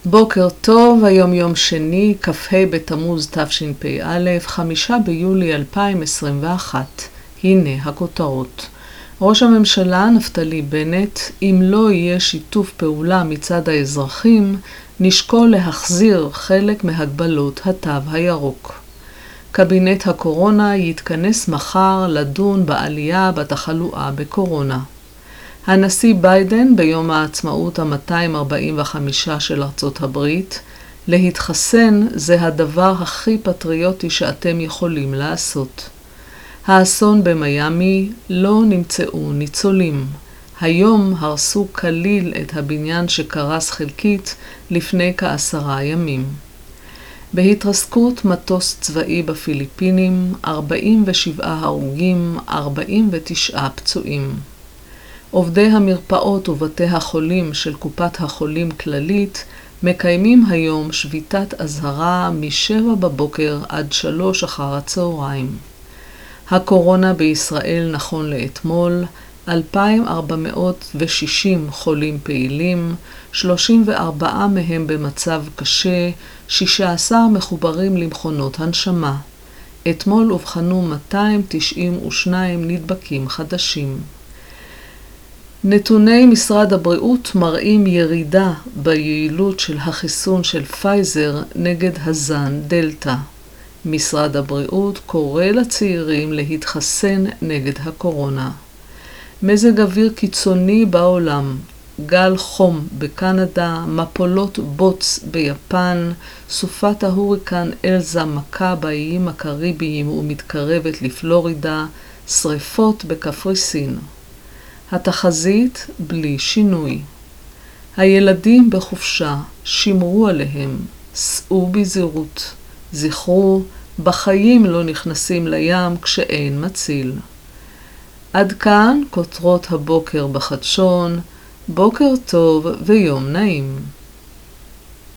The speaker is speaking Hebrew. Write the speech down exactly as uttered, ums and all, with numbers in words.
בוקר טוב, היום יום שני, כ"ה בתמוז תשפ"א, חמישה ביולי אלפיים עשרים ואחת. הנה הכותרות. ראש הממשלה נפתלי בנט, אם לא יהיה שיתוף פעולה מצד האזרחים, נשקול להחזיר חלק מהגבלות התו הירוק. קבינט הקורונה יתכנס מחר לדון בעלייה בתחלואה בקורונה. הנשיא ביידן ביום העצמאות ה-מאתיים ארבעים וחמש של ארצות הברית, להתחסן זה הדבר הכי פטריוטי שאתם יכולים לעשות. האסון במיימי, לא נמצאו ניצולים. היום הרסו כליל את הבניין שקרס חלקית לפני כעשרה ימים. בהתרסקות מטוס צבאי בפיליפינים, ארבעים ושבעה הרוגים, ארבעים ותשעה פצועים. עובדי המרפאות ובתי החולים של קופת החולים כללית מקיימים היום שביתת אזהרה משבע בבוקר עד שלוש אחר הצהריים. הקורונה בישראל נכון לאתמול, אלפיים ארבע מאות ושישים חולים פעילים, שלושים וארבעה מהם במצב קשה, שישה עשר מחוברים למכונות הנשמה. אתמול אובחנו מאתיים תשעים ושניים נדבקים חדשים. נתוני משרד הבריאות מראים ירידה ביעילות של החיסון של פייזר נגד הזן דלטה. משרד הבריאות קורא לצעירים להתחסן נגד הקורונה. מזג אוויר קיצוני בעולם, גל חום בקנדה, מפולות בוץ ביפן, סופת ההוריקן אלזה מכה באיים הקריביים ומתקרבת לפלורידה, שריפות בקפריסין. התחזית בלי שינוי. הילדים בחופשה, שמרו עליהם, סעו בזהירות. זכרו, בחיים לא נכנסים לים כשאין מציל. עד כאן כותרות הבוקר בחדשון, בוקר טוב ויום נעים.